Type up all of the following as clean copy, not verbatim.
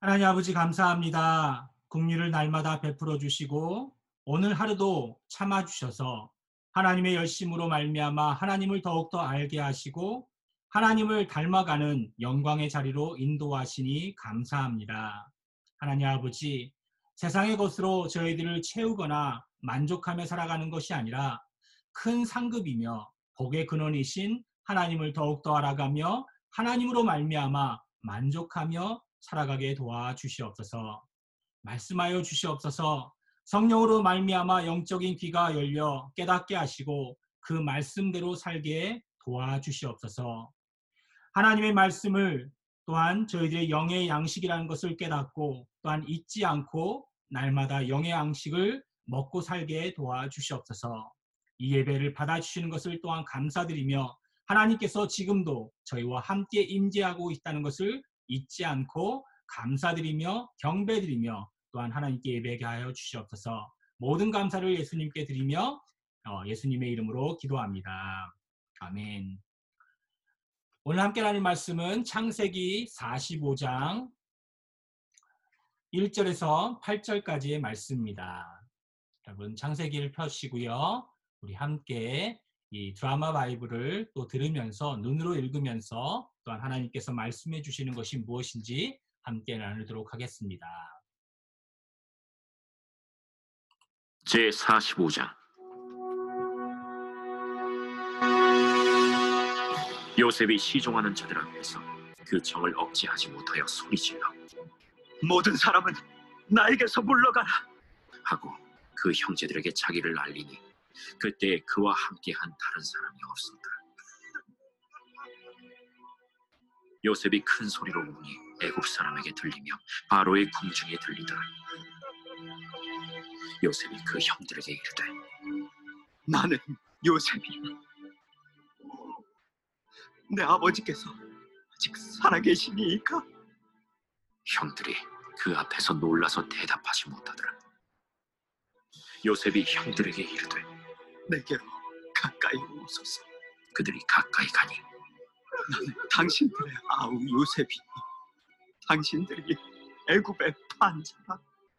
하나님 아버지 감사합니다. 긍휼을 날마다 베풀어 주시고 오늘 하루도 참아 주셔서 하나님의 열심으로 말미암아 하나님을 더욱더 알게 하시고 하나님을 닮아가는 영광의 자리로 인도하시니 감사합니다. 하나님 아버지, 세상의 것으로 저희들을 채우거나 만족하며 살아가는 것이 아니라 큰 상급이며 복의 근원이신 하나님을 더욱더 알아가며 하나님으로 말미암아 만족하며 살아가게 도와주시옵소서. 말씀하여 주시옵소서. 성령으로 말미암아 영적인 귀가 열려 깨닫게 하시고 그 말씀대로 살게 도와주시옵소서. 하나님의 말씀을 또한 저희들의 영의 양식이라는 것을 깨닫고 또한 잊지 않고 날마다 영의 양식을 먹고 살게 도와주시옵소서. 이 예배를 받아주시는 것을 또한 감사드리며 하나님께서 지금도 저희와 함께 임재하고 있다는 것을 잊지 않고 감사드리며 경배드리며 또한 하나님께 예배하게 하여 주시옵소서. 모든 감사를 예수님께 드리며 예수님의 이름으로 기도합니다. 아멘. 오늘 함께 나눌 말씀은 창세기 45장 1절에서 8절까지의 말씀입니다. 여러분 창세기를 펴시고요. 우리 함께 이 드라마 바이블을 또 들으면서 눈으로 읽으면서 또한 하나님께서 말씀해 주시는 것이 무엇인지 함께 나누도록 하겠습니다. 제45장 요셉이 시종하는 자들 앞에서 그 정을 억제하지 못하여 소리질러 모든 사람은 나에게서 물러가라 하고 그 형제들에게 자기를 알리니 그때 그와 함께한 다른 사람이 없었더라. 요셉이 큰 소리로 우니 애굽 사람에게 들리며 바로의 궁중에 들리더라. 요셉이 그 형들에게 이르되 나는 요셉이 내 아버지께서 아직 살아계시니이까. 형들이 그 앞에서 놀라서 대답하지 못하더라. 요셉이 형들에게 이르되 내게로 가까이 오소서. 그들이 가까이 가니 나는 당신들의 아우 요셉이니 당신들이 애굽의 판자라.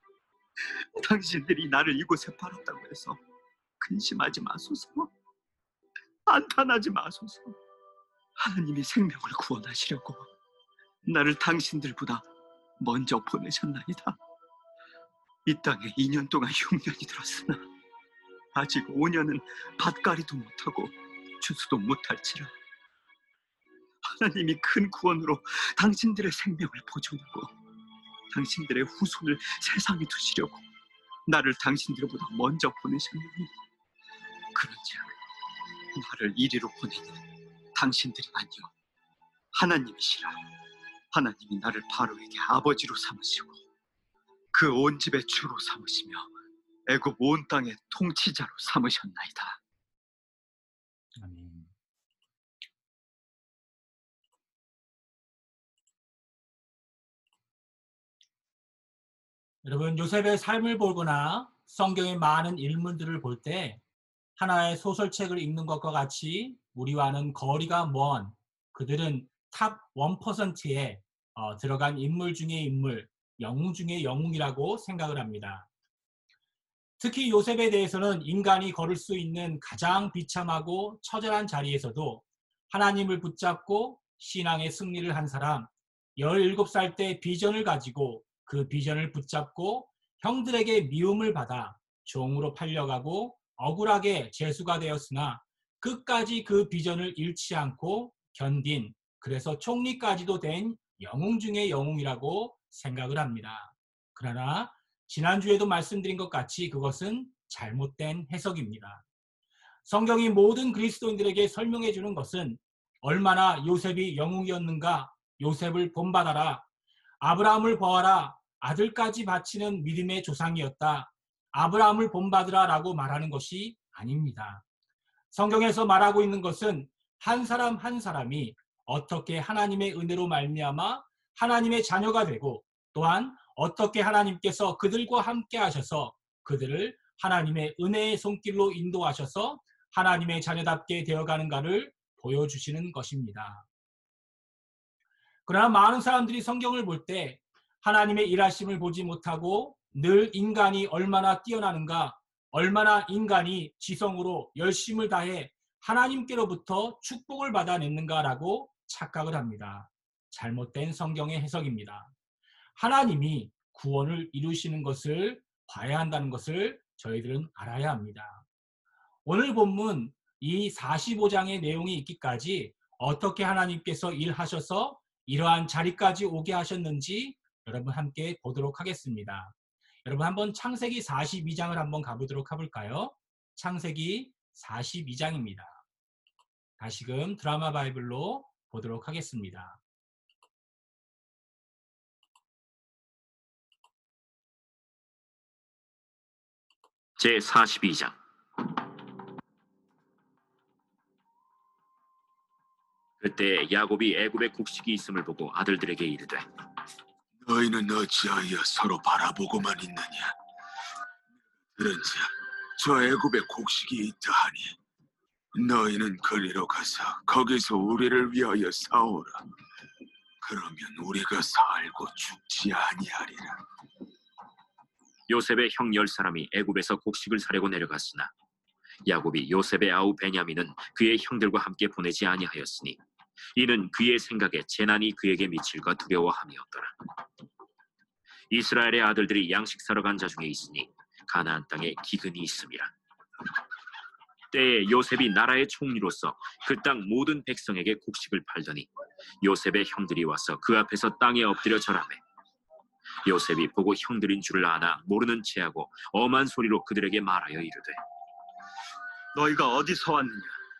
당신들이 나를 이곳에 팔았다고 해서 근심하지 마소서. 안탄하지 마소서. 하나님이 생명을 구원하시려고 나를 당신들보다 먼저 보내셨나이다. 이 땅에 2년 동안 흉년이 들었으나 아직 5년은 밭갈이도 못하고 추수도 못할지라. 하나님이 큰 구원으로 당신들의 생명을 보존하고 당신들의 후손을 세상에 두시려고 나를 당신들보다 먼저 보내셨느니 그런즉 나를 이리로 보내니 당신들이 아니요 하나님이시라. 하나님이 나를 바로에게 아버지로 삼으시고 그 온 집의 주로 삼으시며 애굽 온 땅의 통치자로 삼으셨나이다. 아멘. 여러분 요셉의 삶을 보거나 성경의 많은 인물들을 볼 때 하나의 소설책을 읽는 것과 같이 우리와는 거리가 먼 그들은 탑 1%에 들어간 인물 중의 인물, 영웅 중의 영웅이라고 생각을 합니다. 특히 요셉에 대해서는 인간이 걸을 수 있는 가장 비참하고 처절한 자리에서도 하나님을 붙잡고 신앙의 승리를 한 사람, 17살 때 비전을 가지고 그 비전을 붙잡고 형들에게 미움을 받아 종으로 팔려가고 억울하게 죄수가 되었으나 끝까지 그 비전을 잃지 않고 견딘, 그래서 총리까지도 된 영웅 중의 영웅이라고 생각을 합니다. 그러나 지난주에도 말씀드린 것 같이 그것은 잘못된 해석입니다. 성경이 모든 그리스도인들에게 설명해 주는 것은 얼마나 요셉이 영웅이었는가, 요셉을 본받아라, 아브라함을 보아라, 아들까지 바치는 믿음의 조상이었다, 아브라함을 본받으라 라고 말하는 것이 아닙니다. 성경에서 말하고 있는 것은 한 사람 한 사람이 어떻게 하나님의 은혜로 말미암아 하나님의 자녀가 되고 또한 어떻게 하나님께서 그들과 함께 하셔서 그들을 하나님의 은혜의 손길로 인도하셔서 하나님의 자녀답게 되어가는가를 보여주시는 것입니다. 그러나 많은 사람들이 성경을 볼 때 하나님의 일하심을 보지 못하고 늘 인간이 얼마나 뛰어나는가, 얼마나 인간이 지성으로 열심을 다해 하나님께로부터 축복을 받아냈는가라고 착각을 합니다. 잘못된 성경의 해석입니다. 하나님이 구원을 이루시는 것을 봐야 한다는 것을 저희들은 알아야 합니다. 오늘 본문 이 45장의 내용이 있기까지 어떻게 하나님께서 일하셔서 이러한 자리까지 오게 하셨는지 여러분 함께 보도록 하겠습니다. 여러분 한번 창세기 42장을 한번 가보도록 해볼까요? 창세기 42장입니다. 다시금 드라마 바이블로 보도록 하겠습니다. 제42장. 그때 야곱이 애굽에 곡식이 있음을 보고 아들들에게 이르되 너희는 어찌하여 서로 바라보고만 있느냐? 들은즉 저 애굽에 곡식이 있다 하니 너희는 거리로 가서 거기서 우리를 위하여 싸우라. 그러면 우리가 살고 죽지 아니하리라. 요셉의 형 10사람이 애굽에서 곡식을 사려고 내려갔으나 야곱이 요셉의 아우 베냐민은 그의 형들과 함께 보내지 아니하였으니 이는 그의 생각에 재난이 그에게 미칠까 두려워함이었더라. 이스라엘의 아들들이 양식 사러 간 자 중에 있으니 가나안 땅에 기근이 있음이라. 때에 요셉이 나라의 총리로서 그 땅 모든 백성에게 곡식을 팔더니 요셉의 형들이 와서 그 앞에서 땅에 엎드려 절하매 요셉이 보고 형들인 줄을 아나 모르는 체하고 엄한 소리로 그들에게 말하여 이르되 너희가 어디서 왔느냐?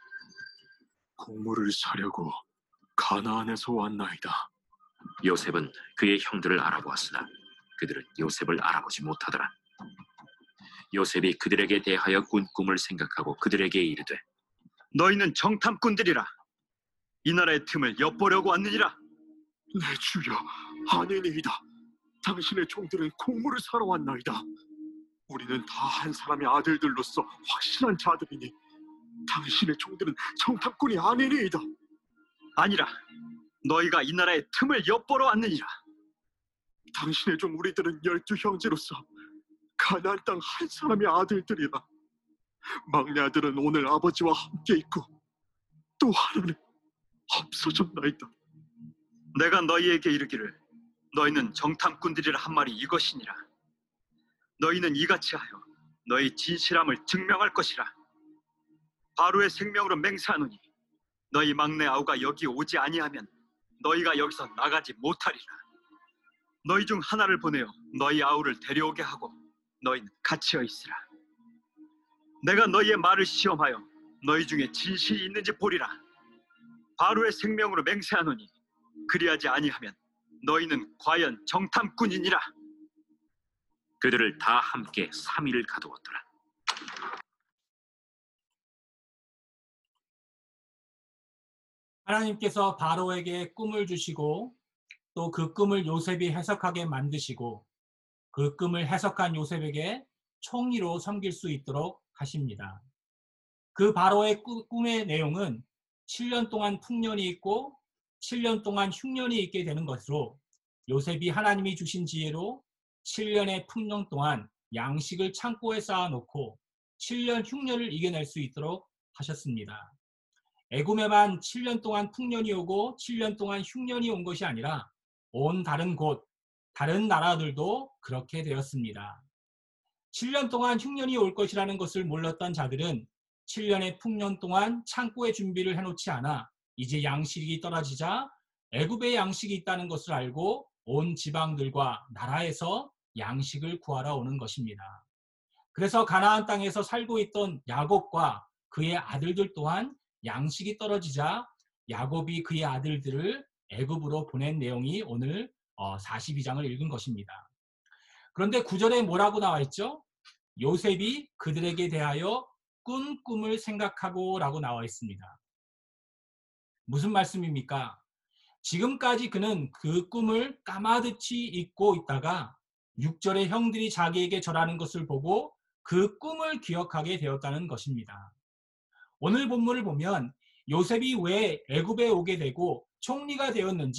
곡물을 사려고 가나안에서 왔나이다. 요셉은 그의 형들을 알아보았으나 그들은 요셉을 알아보지 못하더라. 요셉이 그들에게 대하여 꾼 꿈을 생각하고 그들에게 이르되 너희는 정탐꾼들이라. 이 나라의 틈을 엿보려고 왔느니라. 내 주여, 아니니이다. 당신의 종들은 곡물을 사러 왔나이다. 우리는 다 한 사람의 아들들로서 확실한 자들이니 당신의 종들은 정탐꾼이 아니니이다. 아니라 너희가 이 나라의 틈을 엿보러 왔느니라. 당신의 종 우리들은 12 형제로서 가나안 땅 한 사람의 아들들이라. 막내 아들은 오늘 아버지와 함께 있고 또 하나는 없어졌나이다. 내가 너희에게 이르기를 너희는 정탐꾼들이라 한 말이 이것이니라. 너희는 이같이 하여 너희 진실함을 증명할 것이라. 바로의 생명으로 맹세하노니 너희 막내 아우가 여기 오지 아니하면 너희가 여기서 나가지 못하리라. 너희 중 하나를 보내어 너희 아우를 데려오게 하고 너희는 갇혀 있으라. 내가 너희의 말을 시험하여 너희 중에 진실이 있는지 보리라. 바로의 생명으로 맹세하노니 그리하지 아니하면 너희는 과연 정탐꾼이니라. 그들을 다 함께 3일을 가두었더라. 하나님께서 바로에게 꿈을 주시고 또 그 꿈을 요셉이 해석하게 만드시고 그 꿈을 해석한 요셉에게 총리로 섬길 수 있도록 하십니다. 그 바로의 꿈의 내용은 7년 동안 풍년이 있고 7년 동안 흉년이 있게 되는 것으로 요셉이 하나님이 주신 지혜로 7년의 풍년 동안 양식을 창고에 쌓아놓고 7년 흉년을 이겨낼 수 있도록 하셨습니다. 애굽에만 7년 동안 풍년이 오고 7년 동안 흉년이 온 것이 아니라 온 다른 곳, 다른 나라들도 그렇게 되었습니다. 7년 동안 흉년이 올 것이라는 것을 몰랐던 자들은 7년의 풍년 동안 창고에 준비를 해놓지 않아 이제 양식이 떨어지자 애굽에 양식이 있다는 것을 알고 온 지방들과 나라에서 양식을 구하러 오는 것입니다. 그래서 가나안 땅에서 살고 있던 야곱과 그의 아들들 또한 양식이 떨어지자 야곱이 그의 아들들을 애굽으로 보낸 내용이 오늘 42장을 읽은 것입니다. 그런데 9절에 뭐라고 나와 있죠? 요셉이 그들에게 대하여 꾼 꿈을 생각하고 라고 나와 있습니다. 무슨 말씀입니까? 지금까지 그는 그 꿈을 까마득히 잊고 있다가 6절에 형들이 자기에게 절하는 것을 보고 그 꿈을 기억하게 되었다는 것입니다. 오늘 본문을 보면 요셉이 왜 애굽에 오게 되고 총리가 되었는지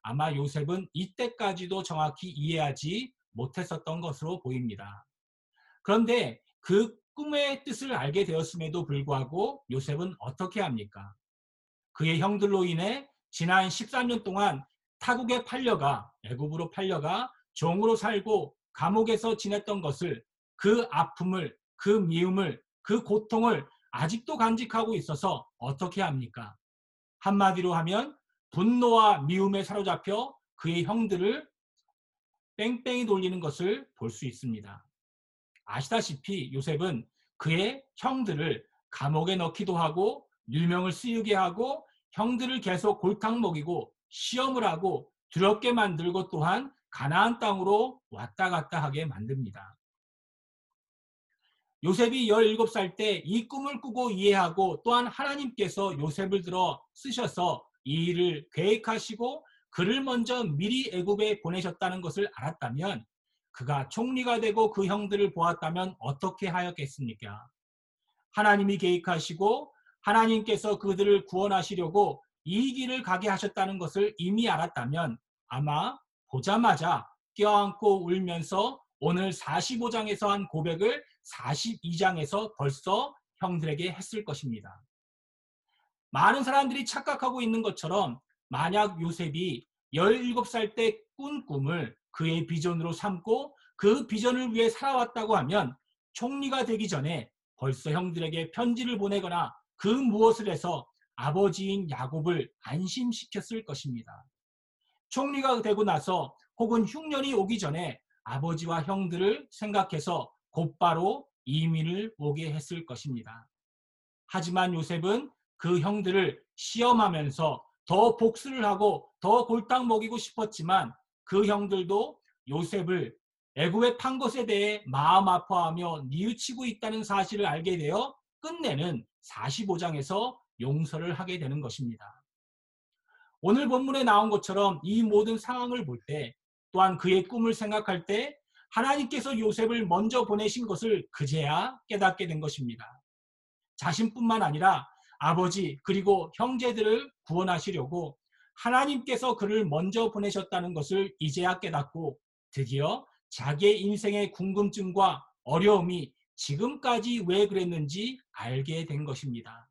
아마 요셉은 이때까지도 정확히 이해하지 못했었던 것으로 보입니다. 그런데 그 꿈의 뜻을 알게 되었음에도 불구하고 요셉은 어떻게 합니까? 그의 형들로 인해 지난 13년 동안 타국에 팔려가 애굽으로 팔려가 종으로 살고 감옥에서 지냈던 것을, 그 아픔을, 그 미움을, 그 고통을 아직도 간직하고 있어서 어떻게 합니까? 한마디로 하면 분노와 미움에 사로잡혀 그의 형들을 뺑뺑이 돌리는 것을 볼 수 있습니다. 아시다시피 요셉은 그의 형들을 감옥에 넣기도 하고 누명을 쓰이게 하고 형들을 계속 골탕 먹이고 시험을 하고 두렵게 만들고 또한 가나안 땅으로 왔다 갔다 하게 만듭니다. 요셉이 17살 때 이 꿈을 꾸고 이해하고 또한 하나님께서 요셉을 들어 쓰셔서 이 일을 계획하시고 그를 먼저 미리 애굽에 보내셨다는 것을 알았다면, 그가 총리가 되고 그 형들을 보았다면 어떻게 하였겠습니까? 하나님이 계획하시고 하나님께서 그들을 구원하시려고 이 길을 가게 하셨다는 것을 이미 알았다면 아마 보자마자 껴안고 울면서 오늘 45장에서 한 고백을 42장에서 벌써 형들에게 했을 것입니다. 많은 사람들이 착각하고 있는 것처럼 만약 요셉이 17살 때 꾼 꿈을 그의 비전으로 삼고 그 비전을 위해 살아왔다고 하면 총리가 되기 전에 벌써 형들에게 편지를 보내거나 그 무엇을 해서 아버지인 야곱을 안심시켰을 것입니다. 총리가 되고 나서 혹은 흉년이 오기 전에 아버지와 형들을 생각해서 곧바로 이민을 오게 했을 것입니다. 하지만 요셉은 그 형들을 시험하면서 더 복수를 하고 더 골탕 먹이고 싶었지만 그 형들도 요셉을 애굽에 판 것에 대해 마음 아파하며 뉘우치고 있다는 사실을 알게 되어 끝내는 45장에서 용서를 하게 되는 것입니다. 오늘 본문에 나온 것처럼 이 모든 상황을 볼 때, 또한 그의 꿈을 생각할 때 하나님께서 요셉을 먼저 보내신 것을 그제야 깨닫게 된 것입니다. 자신뿐만 아니라 아버지 그리고 형제들을 구원하시려고 하나님께서 그를 먼저 보내셨다는 것을 이제야 깨닫고 드디어 자기의 인생의 궁금증과 어려움이 지금까지 왜 그랬는지 알게 된 것입니다.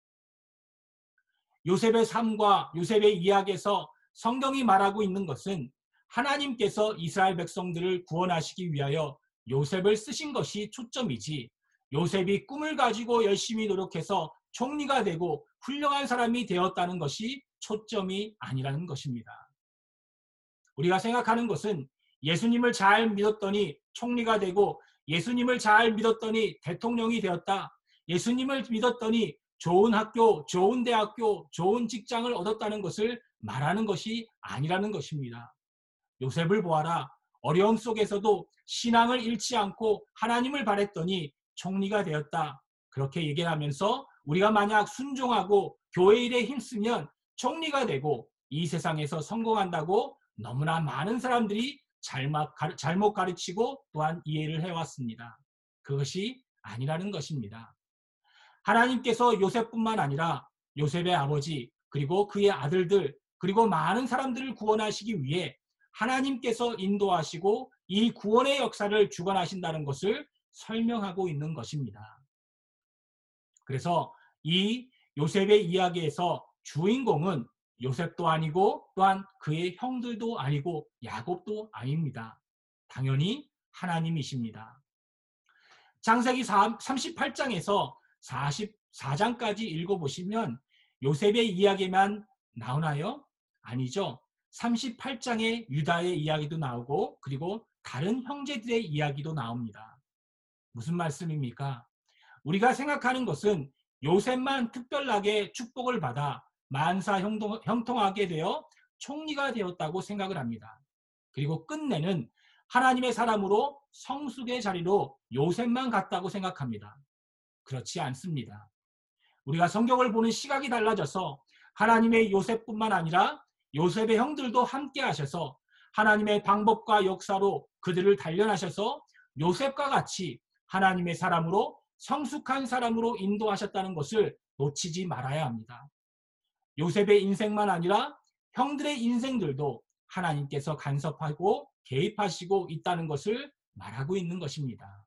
요셉의 삶과 요셉의 이야기에서 성경이 말하고 있는 것은 하나님께서 이스라엘 백성들을 구원하시기 위하여 요셉을 쓰신 것이 초점이지, 요셉이 꿈을 가지고 열심히 노력해서 총리가 되고 훌륭한 사람이 되었다는 것이 초점이 아니라는 것입니다. 우리가 생각하는 것은 예수님을 잘 믿었더니 총리가 되고, 예수님을 잘 믿었더니 대통령이 되었다, 예수님을 믿었더니 좋은 학교, 좋은 대학교, 좋은 직장을 얻었다는 것을 말하는 것이 아니라는 것입니다. 요셉을 보아라. 어려움 속에서도 신앙을 잃지 않고 하나님을 바랬더니 총리가 되었다. 그렇게 얘기를 하면서 우리가 만약 순종하고 교회 일에 힘쓰면 총리가 되고 이 세상에서 성공한다고 너무나 많은 사람들이 잘못 가르치고 또한 이해를 해왔습니다. 그것이 아니라는 것입니다. 하나님께서 요셉뿐만 아니라 요셉의 아버지 그리고 그의 아들들 그리고 많은 사람들을 구원하시기 위해 하나님께서 인도하시고 이 구원의 역사를 주관하신다는 것을 설명하고 있는 것입니다. 그래서 이 요셉의 이야기에서 주인공은 요셉도 아니고 또한 그의 형들도 아니고 야곱도 아닙니다. 당연히 하나님이십니다. 창세기 38장에서 44장까지 읽어보시면 요셉의 이야기만 나오나요? 아니죠. 38장에 유다의 이야기도 나오고 그리고 다른 형제들의 이야기도 나옵니다. 무슨 말씀입니까? 우리가 생각하는 것은 요셉만 특별하게 축복을 받아 만사 형통하게 되어 총리가 되었다고 생각을 합니다. 그리고 끝내는 하나님의 사람으로 성숙의 자리로 요셉만 갔다고 생각합니다. 그렇지 않습니다. 우리가 성경을 보는 시각이 달라져서 하나님의 요셉뿐만 아니라 요셉의 형들도 함께 하셔서 하나님의 방법과 역사로 그들을 단련하셔서 요셉과 같이 하나님의 사람으로 성숙한 사람으로 인도하셨다는 것을 놓치지 말아야 합니다. 요셉의 인생만 아니라 형들의 인생들도 하나님께서 간섭하고 개입하시고 있다는 것을 말하고 있는 것입니다.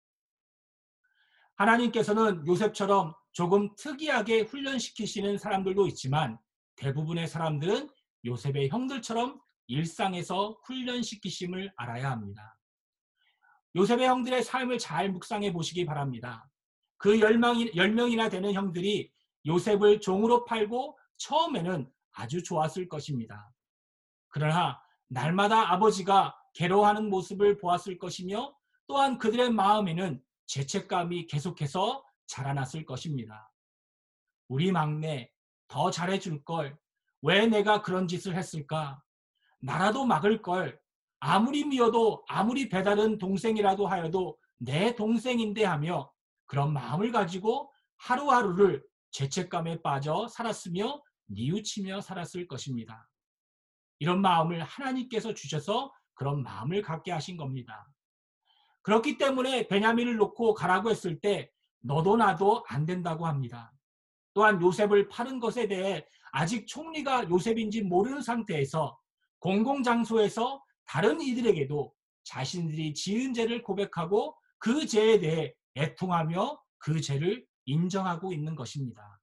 하나님께서는 요셉처럼 조금 특이하게 훈련시키시는 사람들도 있지만 대부분의 사람들은 요셉의 형들처럼 일상에서 훈련시키심을 알아야 합니다. 요셉의 형들의 삶을 잘 묵상해 보시기 바랍니다. 그 10명이나 되는 형들이 요셉을 종으로 팔고 처음에는 아주 좋았을 것입니다. 그러나 날마다 아버지가 괴로워하는 모습을 보았을 것이며 또한 그들의 마음에는 죄책감이 계속해서 자라났을 것입니다. 우리 막내 더 잘해줄 걸, 왜 내가 그런 짓을 했을까? 나라도 막을 걸, 아무리 미워도 아무리 배다른 동생이라도 하여도 내 동생인데 하며 그런 마음을 가지고 하루하루를 죄책감에 빠져 살았으며 뉘우치며 살았을 것입니다. 이런 마음을 하나님께서 주셔서 그런 마음을 갖게 하신 겁니다. 그렇기 때문에 베냐민을 놓고 가라고 했을 때 너도 나도 안 된다고 합니다. 또한 요셉을 파는 것에 대해 아직 총리가 요셉인지 모르는 상태에서 공공장소에서 다른 이들에게도 자신들이 지은 죄를 고백하고 그 죄에 대해 애통하며 그 죄를 인정하고 있는 것입니다.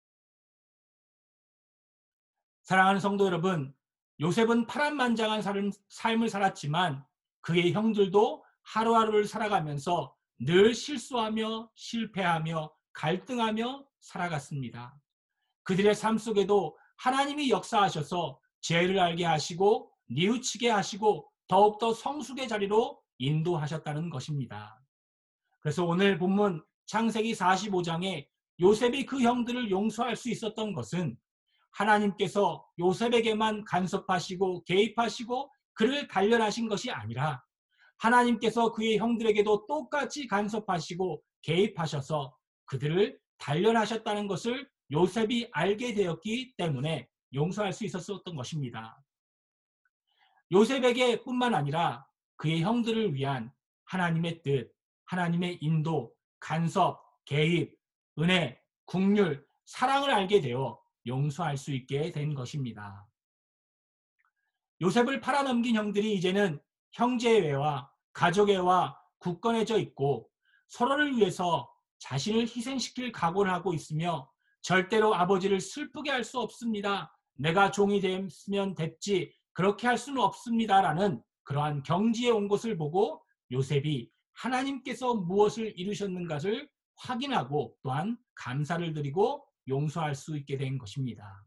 사랑하는 성도 여러분, 요셉은 파란만장한 삶을 살았지만 그의 형들도 하루하루를 살아가면서 늘 실수하며 실패하며 갈등하며 살아갔습니다. 그들의 삶 속에도 하나님이 역사하셔서 죄를 알게 하시고 뉘우치게 하시고 더욱더 성숙의 자리로 인도하셨다는 것입니다. 그래서 오늘 본문 창세기 45장에 요셉이 그 형들을 용서할 수 있었던 것은 하나님께서 요셉에게만 간섭하시고 개입하시고 그를 단련하신 것이 아니라 하나님께서 그의 형들에게도 똑같이 간섭하시고 개입하셔서 그들을 단련하셨다는 것을 요셉이 알게 되었기 때문에 용서할 수 있었던 것입니다. 요셉에게 뿐만 아니라 그의 형들을 위한 하나님의 뜻, 하나님의 인도, 간섭, 개입, 은혜, 긍휼, 사랑을 알게 되어 용서할 수 있게 된 것입니다. 요셉을 팔아넘긴 형들이 이제는 형제애와 가족애와 굳건해져 있고 서로를 위해서 자신을 희생시킬 각오를 하고 있으며 절대로 아버지를 슬프게 할 수 없습니다. 내가 종이 됐으면 됐지 그렇게 할 수는 없습니다라는 그러한 경지에 온 것을 보고 요셉이 하나님께서 무엇을 이루셨는가를 확인하고 또한 감사를 드리고 용서할 수 있게 된 것입니다.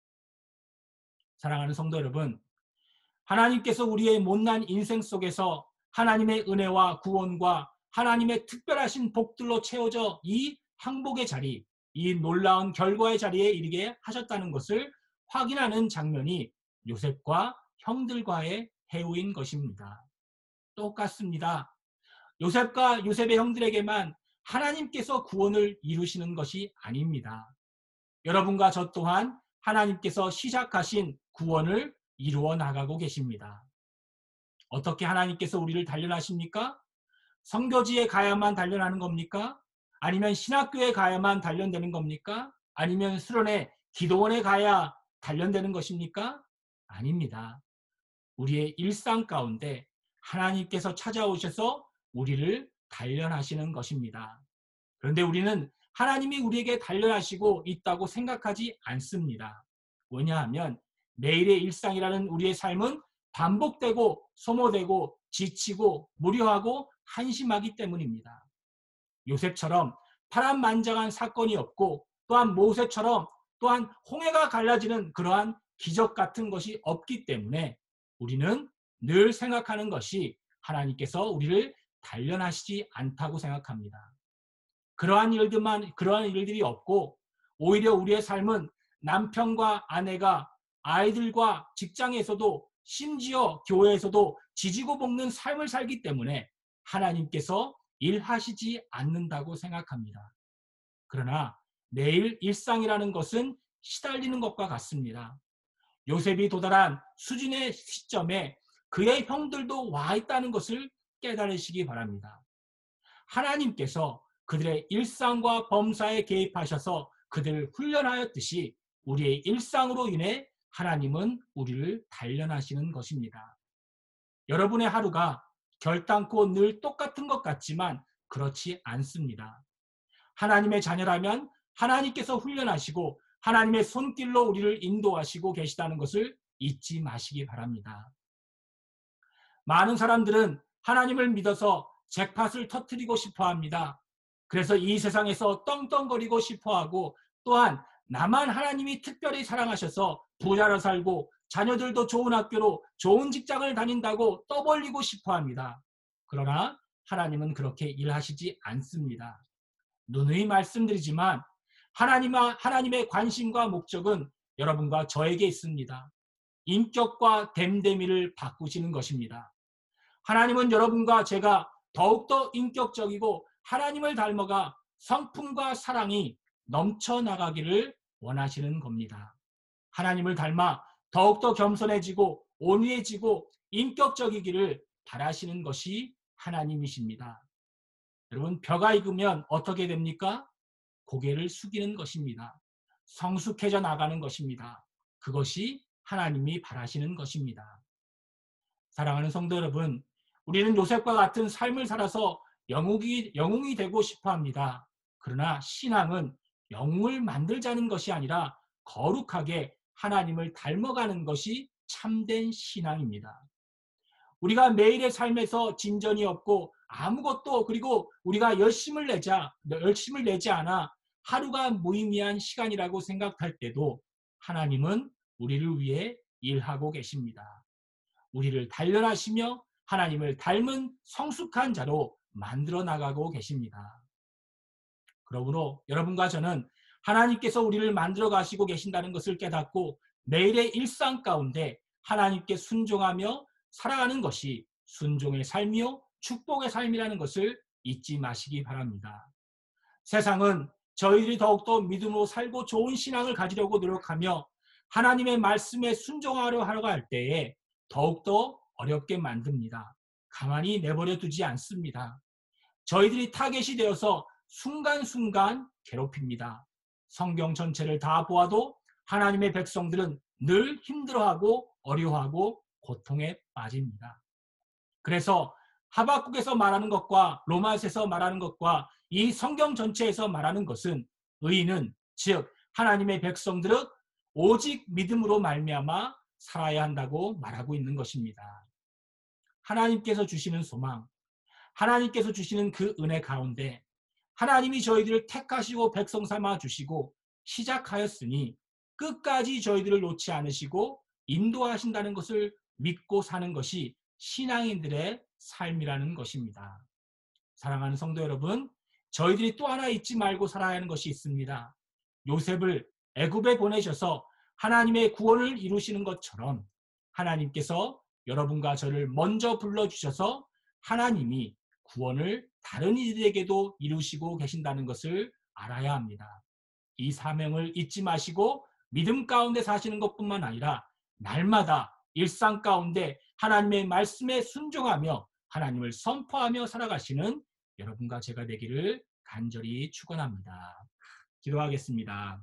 사랑하는 성도 여러분, 하나님께서 우리의 못난 인생 속에서 하나님의 은혜와 구원과 하나님의 특별하신 복들로 채워져 이 항복의 자리, 이 놀라운 결과의 자리에 이르게 하셨다는 것을 확인하는 장면이 요셉과 형들과의 해오인 것입니다. 똑같습니다. 요셉과 요셉의 형들에게만 하나님께서 구원을 이루시는 것이 아닙니다. 여러분과 저 또한 하나님께서 시작하신 구원을 이루어 나가고 계십니다. 어떻게 하나님께서 우리를 단련하십니까? 선교지에 가야만 단련하는 겁니까? 아니면 신학교에 가야만 단련되는 겁니까? 아니면 수련회, 기도원에 가야 단련되는 것입니까? 아닙니다. 우리의 일상 가운데 하나님께서 찾아오셔서 우리를 단련하시는 것입니다. 그런데 우리는 하나님이 우리에게 단련하시고 있다고 생각하지 않습니다. 왜냐하면 매일의 일상이라는 우리의 삶은 반복되고 소모되고 지치고 무료하고 한심하기 때문입니다. 요셉처럼 파란만장한 사건이 없고 또한 모세처럼 또한 홍해가 갈라지는 그러한 기적 같은 것이 없기 때문에 우리는 늘 생각하는 것이 하나님께서 우리를 단련하시지 않다고 생각합니다. 그러한 일들이 없고 오히려 우리의 삶은 남편과 아내가 아이들과 직장에서도 심지어 교회에서도 지지고 볶는 삶을 살기 때문에 하나님께서 일하시지 않는다고 생각합니다. 그러나 매일 일상이라는 것은 시달리는 것과 같습니다. 요셉이 도달한 수준의 시점에 그의 형들도 와 있다는 것을 깨달으시기 바랍니다. 하나님께서 그들의 일상과 범사에 개입하셔서 그들을 훈련하였듯이 우리의 일상으로 인해 하나님은 우리를 단련하시는 것입니다. 여러분의 하루가 결단코 늘 똑같은 것 같지만 그렇지 않습니다. 하나님의 자녀라면 하나님께서 훈련하시고 하나님의 손길로 우리를 인도하시고 계시다는 것을 잊지 마시기 바랍니다. 많은 사람들은 하나님을 믿어서 잭팟을 터뜨리고 싶어 합니다. 그래서 이 세상에서 떵떵거리고 싶어 하고, 또한 나만 하나님이 특별히 사랑하셔서 부자로 살고 자녀들도 좋은 학교로 좋은 직장을 다닌다고 떠벌리고 싶어 합니다. 그러나 하나님은 그렇게 일하시지 않습니다. 누누이 말씀드리지만 하나님의 관심과 목적은 여러분과 저에게 있습니다. 인격과 됨됨이를 바꾸시는 것입니다. 하나님은 여러분과 제가 더욱더 인격적이고 하나님을 닮아가 성품과 사랑이 넘쳐나가기를 원하시는 겁니다. 하나님을 닮아 더욱더 겸손해지고 온유해지고 인격적이기를 바라시는 것이 하나님이십니다. 여러분, 벼가 익으면 어떻게 됩니까? 고개를 숙이는 것입니다. 성숙해져 나가는 것입니다. 그것이 하나님이 바라시는 것입니다. 사랑하는 성도 여러분, 우리는 요셉과 같은 삶을 살아서 영웅이 되고 싶어 합니다. 그러나 신앙은 영웅을 만들자는 것이 아니라 거룩하게 하나님을 닮아가는 것이 참된 신앙입니다. 우리가 매일의 삶에서 진전이 없고 아무것도, 그리고 우리가 열심을 내지 않아 하루가 무의미한 시간이라고 생각할 때도 하나님은 우리를 위해 일하고 계십니다. 우리를 단련하시며 하나님을 닮은 성숙한 자로 만들어 나가고 계십니다. 그러므로 여러분과 저는 하나님께서 우리를 만들어 가시고 계신다는 것을 깨닫고 매일의 일상 가운데 하나님께 순종하며 살아가는 것이 순종의 삶이요 축복의 삶이라는 것을 잊지 마시기 바랍니다. 세상은 저희들이 더욱더 믿음으로 살고 좋은 신앙을 가지려고 노력하며 하나님의 말씀에 순종하려 할 때에 더욱더 어렵게 만듭니다. 가만히 내버려 두지 않습니다. 저희들이 타겟이 되어서 순간순간 괴롭힙니다. 성경 전체를 다 보아도 하나님의 백성들은 늘 힘들어하고 어려워하고 고통에 빠집니다. 그래서 하박국에서 말하는 것과 로마서에서 말하는 것과 이 성경 전체에서 말하는 것은 의인은, 즉 하나님의 백성들은 오직 믿음으로 말미암아 살아야 한다고 말하고 있는 것입니다. 하나님께서 주시는 소망, 하나님께서 주시는 그 은혜 가운데 하나님이 저희들을 택하시고 백성 삼아 주시고 시작하였으니 끝까지 저희들을 놓지 않으시고 인도하신다는 것을 믿고 사는 것이 신앙인들의 삶이라는 것입니다. 사랑하는 성도 여러분, 저희들이 또 하나 잊지 말고 살아야 하는 것이 있습니다. 요셉을 애굽에 보내셔서 하나님의 구원을 이루시는 것처럼 하나님께서 여러분과 저를 먼저 불러주셔서 하나님이 구원을 다른 이들에게도 이루시고 계신다는 것을 알아야 합니다. 이 사명을 잊지 마시고 믿음 가운데 사시는 것뿐만 아니라 날마다 일상 가운데 하나님의 말씀에 순종하며 하나님을 선포하며 살아가시는 여러분과 제가 되기를 간절히 축원합니다. 기도하겠습니다.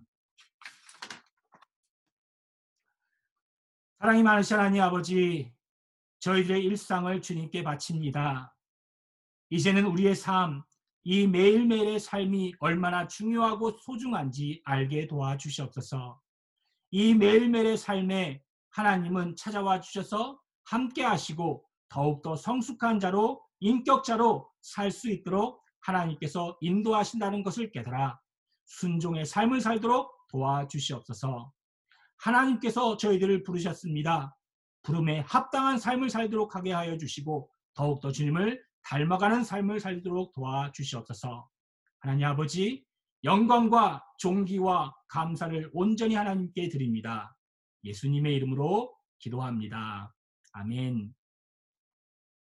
사랑이 많으신 하나님 아버지, 저희들의 일상을 주님께 바칩니다. 이제는 우리의 삶, 이 매일매일의 삶이 얼마나 중요하고 소중한지 알게 도와주시옵소서. 이 매일매일의 삶에 하나님은 찾아와 주셔서 함께 하시고 더욱더 성숙한 자로, 인격자로 살 수 있도록 하나님께서 인도하신다는 것을 깨달아 순종의 삶을 살도록 도와주시옵소서. 하나님께서 저희들을 부르셨습니다. 부름에 합당한 삶을 살도록 하게 하여 주시고 더욱더 주님을 닮아가는 삶을 살도록 도와주시옵소서. 하나님 아버지, 영광과 존귀와 감사를 온전히 하나님께 드립니다. 예수님의 이름으로 기도합니다. 아멘.